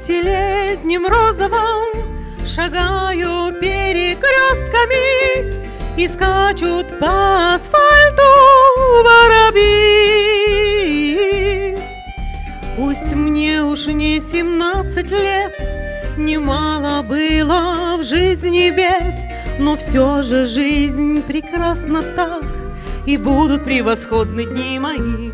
золотилетним розовом шагаю перекрестками, и скачут по асфальту воробьи. Пусть мне уж не 17 лет, немало было в жизни бед, но все же жизнь прекрасна так, и будут превосходны дни мои.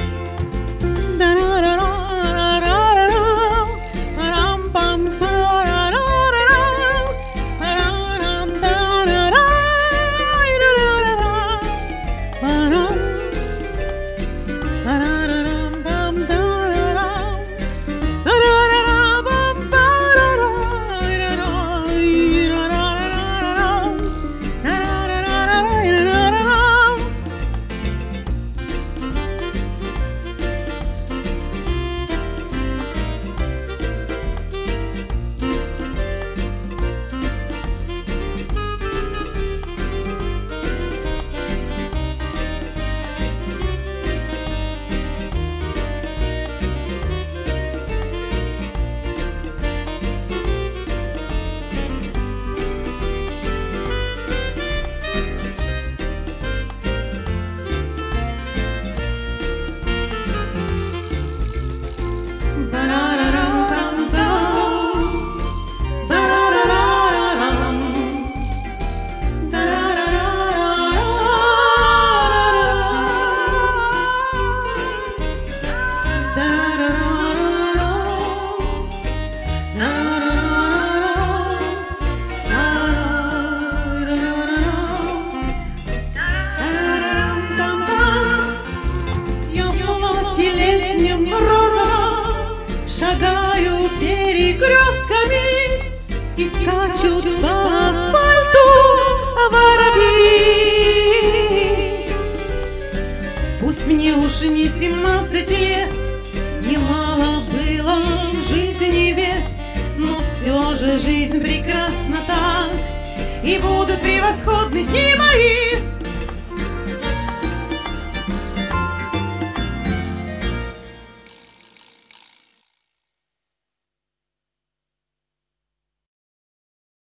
Шагаю перекрестками, и скачут по асфальту воробьи. Пусть мне уж не 17 лет, немало было в жизни бед, но все же жизнь прекрасна так, и будут превосходны дни мои.